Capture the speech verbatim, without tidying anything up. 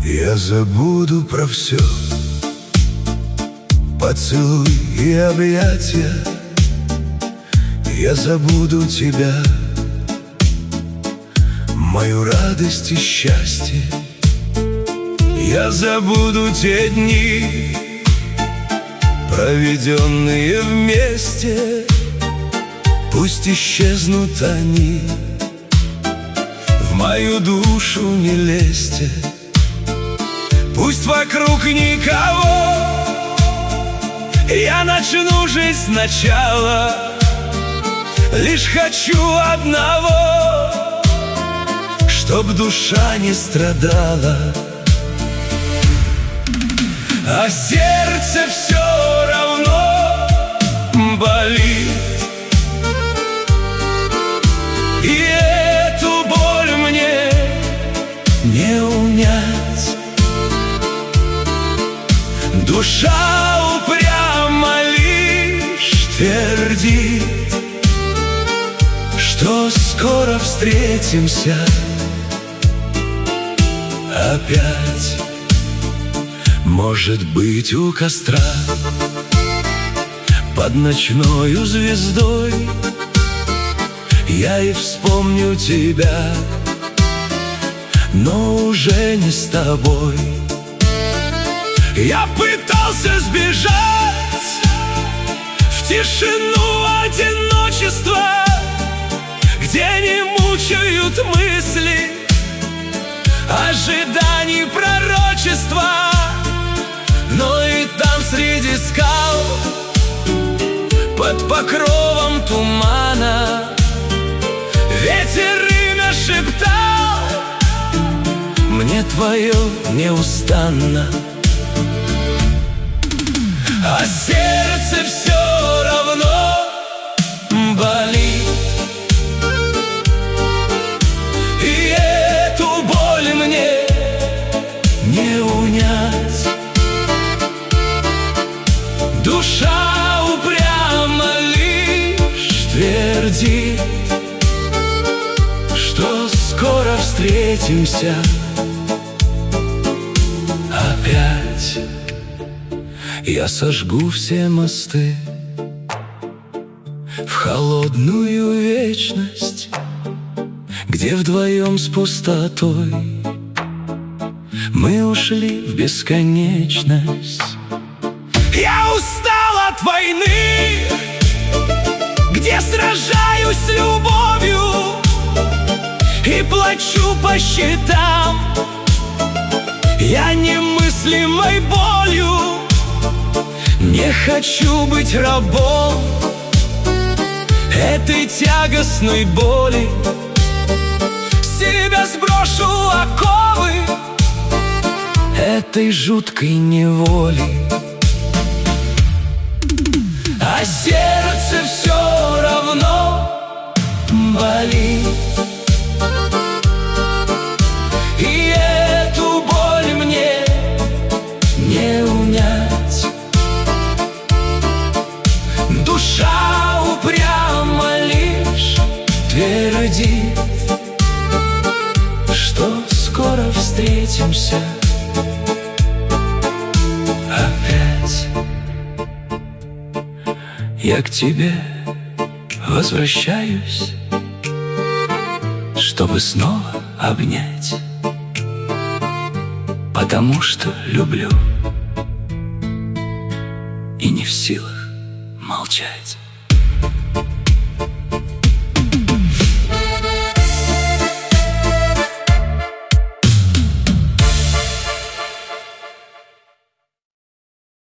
Я забуду про все, поцелуй и объятия. Я забуду тебя, мою радость и счастье. Я забуду те дни, проведенные вместе. Пусть исчезнут они, в мою душу не лезьте. Пусть вокруг никого, я начну жизнь сначала. Лишь хочу одного, чтоб душа не страдала. А сердце все равно болит, и эту боль мне не унять. Душа упрямо лишь твердит, что скоро встретимся опять. Может быть, у костра под ночною звездой я и вспомню тебя, но уже не с тобой. Я пытался сбежать в тишину одиночества, где не мучают мысли ожиданий пророчества. Но и там среди скал, под покровом тумана, ветер имя шептал мне твое неустанно. А сердце все равно болит, и эту боль мне не унять. Душа упрямо лишь твердит, что скоро встретимся опять. Я сожгу все мосты в холодную вечность, где вдвоем с пустотой мы ушли в бесконечность. Я устал от войны, где сражаюсь с любовью и плачу по счетам. Я немыслимой болью не хочу быть рабом этой тягостной боли. С себя сброшу оковы этой жуткой неволи. А сердце все равно болит, и эту боль мне не унять. Душа упрямо лишь твердит, что скоро встретимся опять. Я к тебе возвращаюсь, чтобы снова обнять, потому что люблю и не в силах молчать.